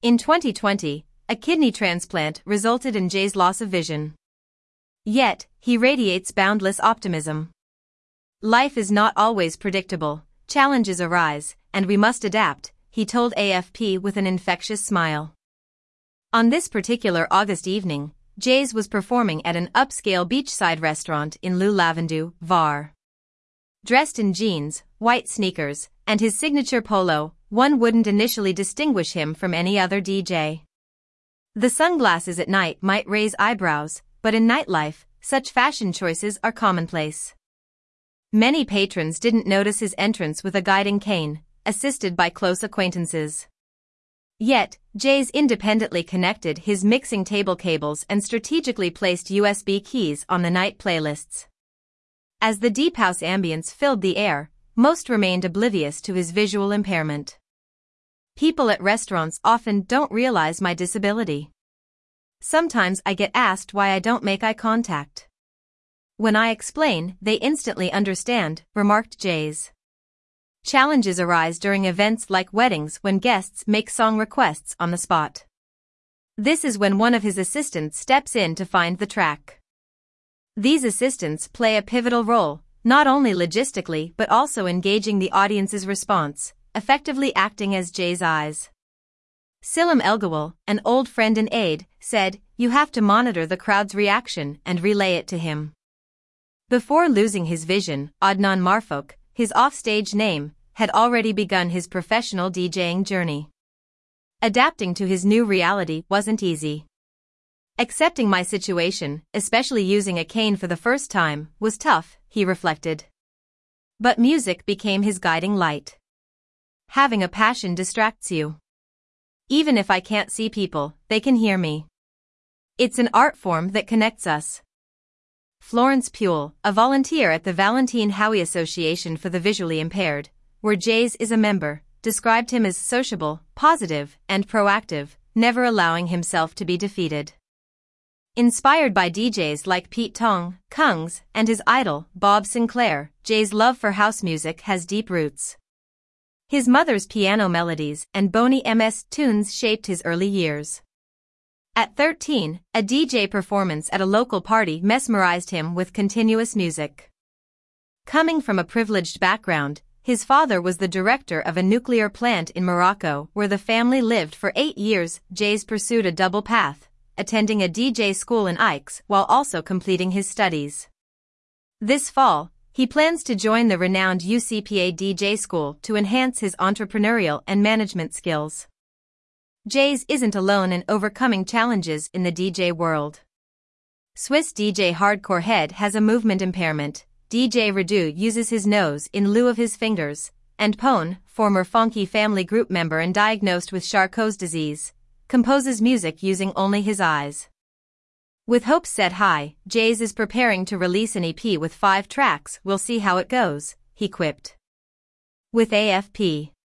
In 2020, a kidney transplant resulted in Jay's loss of vision. Yet, he radiates boundless optimism. Life is not always predictable, challenges arise, and we must adapt, he told AFP with an infectious smile. On this particular August evening, Jay's was performing at an upscale beachside restaurant in Le Lavandou, Var. Dressed in jeans, white sneakers, and his signature polo, one wouldn't initially distinguish him from any other DJ. The sunglasses at night might raise eyebrows, but in nightlife, such fashion choices are commonplace. Many patrons didn't notice his entrance with a guiding cane, assisted by close acquaintances. Yet, Jay's independently connected his mixing table cables and strategically placed USB keys on the night playlists. As the deep house ambience filled the air, most remained oblivious to his visual impairment. People at restaurants often don't realize my disability. Sometimes I get asked why I don't make eye contact. When I explain, they instantly understand, remarked Jay's. Challenges arise during events like weddings when guests make song requests on the spot. This is when one of his assistants steps in to find the track. These assistants play a pivotal role, not only logistically but also engaging the audience's response, effectively acting as Jay's eyes. Silam Elgawal, an old friend and aide, said, "You have to monitor the crowd's reaction and relay it to him." Before losing his vision, Adnan Marfouk, his offstage name, had already begun his professional DJing journey. Adapting to his new reality wasn't easy. Accepting my situation, especially using a cane for the first time, was tough, he reflected. But music became his guiding light. Having a passion distracts you. Even if I can't see people, they can hear me. It's an art form that connects us. Florence Puel, a volunteer at the Valentine Howie Association for the Visually Impaired, where Jay's is a member, described him as sociable, positive, and proactive, never allowing himself to be defeated. Inspired by DJs like Pete Tong, Kungs, and his idol, Bob Sinclair, Jay's love for house music has deep roots. His mother's piano melodies and Boney MS tunes shaped his early years. At 13, a DJ performance at a local party mesmerized him with continuous music. Coming from a privileged background, his father was the director of a nuclear plant in Morocco where the family lived for 8 years. Jay's pursued a double path, attending a DJ school in Aix while also completing his studies. This fall, he plans to join the renowned UCPA DJ school to enhance his entrepreneurial and management skills. Jay's isn't alone in overcoming challenges in the DJ world. Swiss DJ Hardcore Head has a movement impairment, DJ Radu uses his nose in lieu of his fingers, and Pone, former Funky Family group member and diagnosed with Charcot's disease, composes music using only his eyes. With hopes set high, Jay's is preparing to release an EP with 5 tracks. We'll see how it goes, he quipped. With AFP.